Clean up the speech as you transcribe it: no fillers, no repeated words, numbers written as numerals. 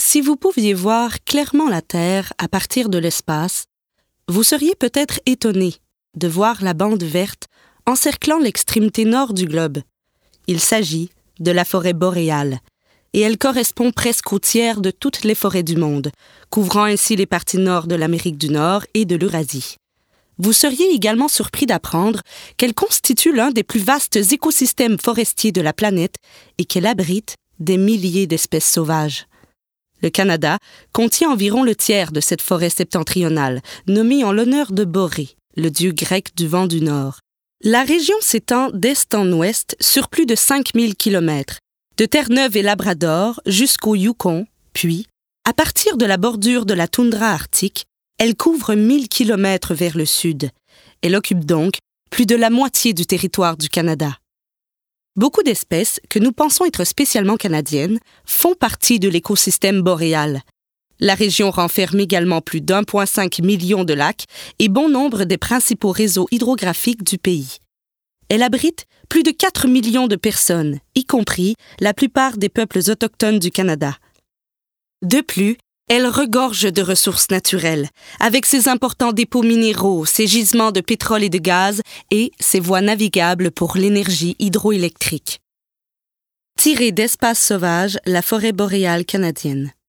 Si vous pouviez voir clairement la Terre à partir de l'espace, vous seriez peut-être étonné de voir la bande verte encerclant l'extrémité nord du globe. Il s'agit de la forêt boréale, et elle correspond presque au tiers de toutes les forêts du monde, couvrant ainsi les parties nord de l'Amérique du Nord et de l'Eurasie. Vous seriez également surpris d'apprendre qu'elle constitue l'un des plus vastes écosystèmes forestiers de la planète et qu'elle abrite des milliers d'espèces sauvages. Le Canada contient environ le tiers de cette forêt septentrionale, nommée en l'honneur de Boré, le dieu grec du vent du Nord. La région s'étend d'est en ouest sur plus de 5000 kilomètres, de Terre-Neuve et Labrador jusqu'au Yukon, puis, à partir de la bordure de la toundra arctique, elle couvre 1000 kilomètres vers le sud. Elle occupe donc plus de la moitié du territoire du Canada. Beaucoup d'espèces que nous pensons être spécialement canadiennes font partie de l'écosystème boréal. La région renferme également plus d'1,5 million de lacs et bon nombre des principaux réseaux hydrographiques du pays. Elle abrite plus de 4 millions de personnes, y compris la plupart des peuples autochtones du Canada. De plus, elle regorge de ressources naturelles, avec ses importants dépôts minéraux, ses gisements de pétrole et de gaz et ses voies navigables pour l'énergie hydroélectrique. Tiré d'Espaces sauvages, la forêt boréale canadienne.